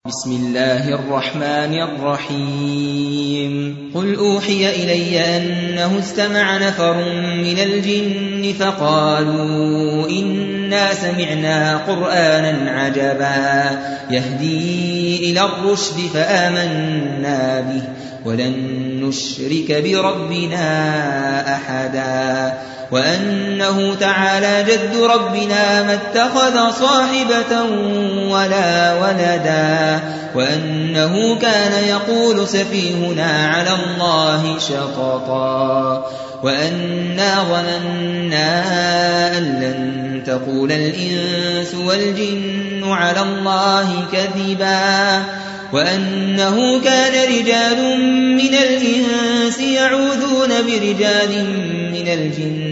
بسم الله الرحمن الرحيم قل أوحي إلي أنه استمع نفر من الجن فقالوا إنا سمعنا قرآنا عجبا يهدي إلى الرشد فآمنا به ولن نشرك بربنا أحدا وأنه تعالى جد ربنا ما اتخذ صاحبة ولا ولدا وأنه كان يقول سفيهنا على الله شططا وأنا ظننا أن لن تقول الإنس والجن على الله كذبا وأنه كان رجال من الإنس يعوذون برجال من الجن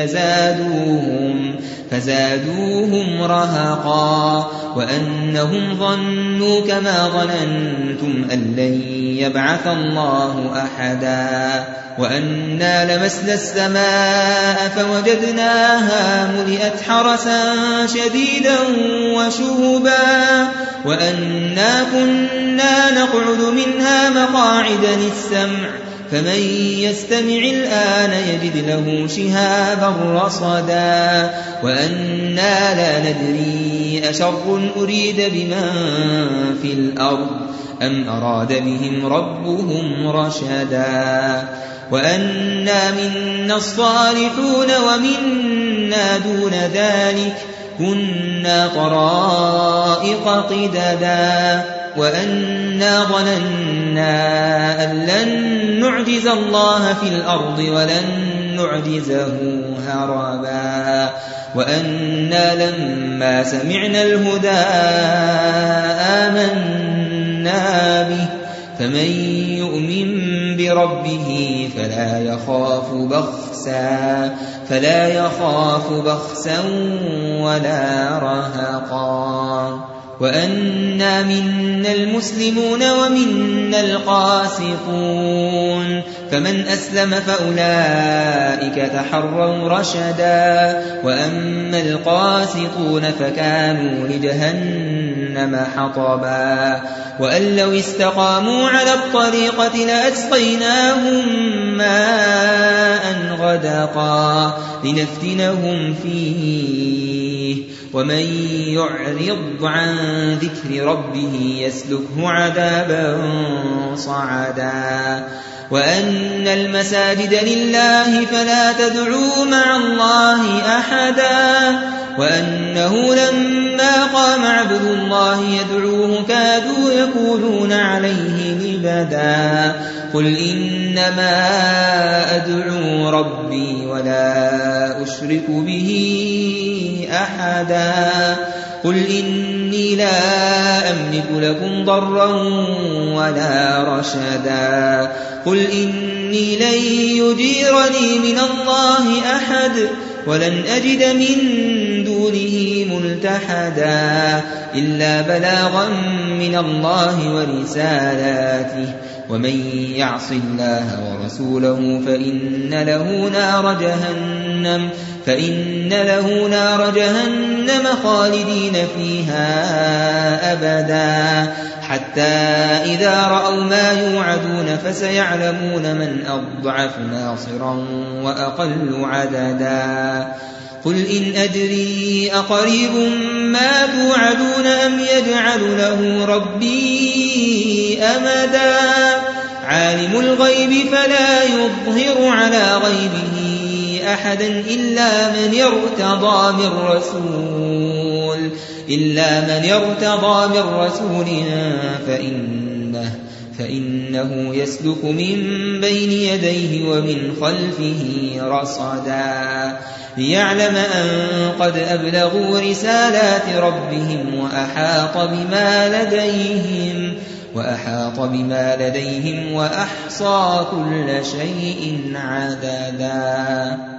فزادوهم رهقا وأنهم ظنوا كما ظننتم أن لن يبعث الله أحدا وأنا لمسنا السماء فوجدناها ملئت حرسا شديدا وشهبا وأنا كنا نقعد منها مقاعد للسمع فمن يستمع الآن يجد له شهابا رصدا وأنا لا ندري أشر أريد بمن في الأرض أم أراد بهم ربهم رشدا وأنا منا الصالحون ومنا دون ذلك كنا طرائق قددا وأنا ظننا أن لن نعجز الله في الأرض ولن نعجزه هربا وأنا لما سمعنا الهدى آمنا به فمن يؤمن بربه فلا يخاف بخسا ولا رهقا وأنا منا المسلمون ومنا القاسطون فمن أسلم فأولئك تحروا رشدا وأما القاسطون فكانوا لجهنم حطبا وأن لو استقاموا على الطريقة لأسقيناهم ماء غدقا لنفتنهم فيه ومن يعرض عن ذكر ربه يسلكه عذابا صعدا وأن المساجد لله فلا تدعوا مع الله أحدا وأنه لما قام عبد الله يدعوه كادوا يكونون عليه لبدا قل إنما أدعو ربي ولا أشرك به أحدا قل إني لا أملك لكم ضرا ولا رشدا قل إني لن يجيرني من الله أحد ولن أجد من دونه ملتحدا إلا بلاغا من الله ورسالاته ومن يعص الله ورسوله فإن له نار جهنم خالدين فيها أبدا حتى إذا رأوا ما يوعدون فسيعلمون من أضعف ناصرا وأقل عددا قل إن أدري أقريب ما توعدون أم يجعل له ربي أمدا عالم الغيب فلا يظهر على غيبه أحدا إلا من ارتضى من رسول فإنه يسلك من بين يديه ومن خلفه رصدا ليعلم أن قد أبلغوا رسالات ربهم وأحاط بما لديهم وأحصى كل شيء عددا